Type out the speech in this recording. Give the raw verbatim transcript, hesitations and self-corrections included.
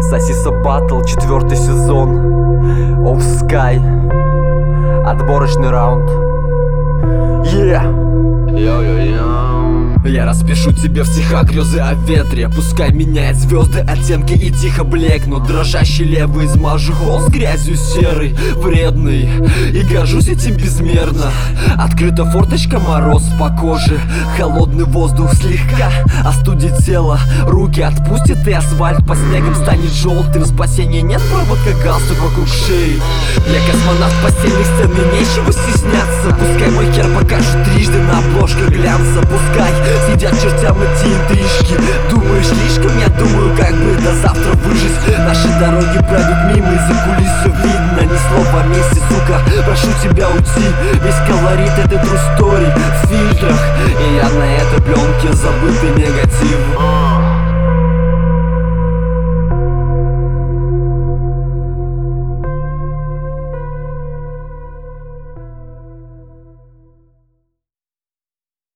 Сосиса Баттл, четвертый сезон. Off Sky. Отборочный раунд. Yeah. Я распишу тебе в стихах грезы о ветре. Пускай меняет звезды, оттенки и тихо блекнут. Дрожащий левый измажу холст грязью серый, вредный, и горжусь этим безмерно. Открыта форточка, мороз по коже, холодный воздух слегка остудит тело. Руки отпустит и асфальт по снегам станет желтым. Спасения нет, проводка галстук вокруг шеи. Я космонавт постельных стен, мне нечего стесняться. Пускай мой хер покажет трижды на обложках глянца. Пускай сидят чертям эти интрижки. Думаешь слишком, я думаю, как бы до завтра выжить. Наши дороги пройдут мимо, и за кулис все видно. Ни слова о месте, сука, прошу тебя уйти. Весь колорит этой true story в фильтрах, и я на этой пленке забытый негатив.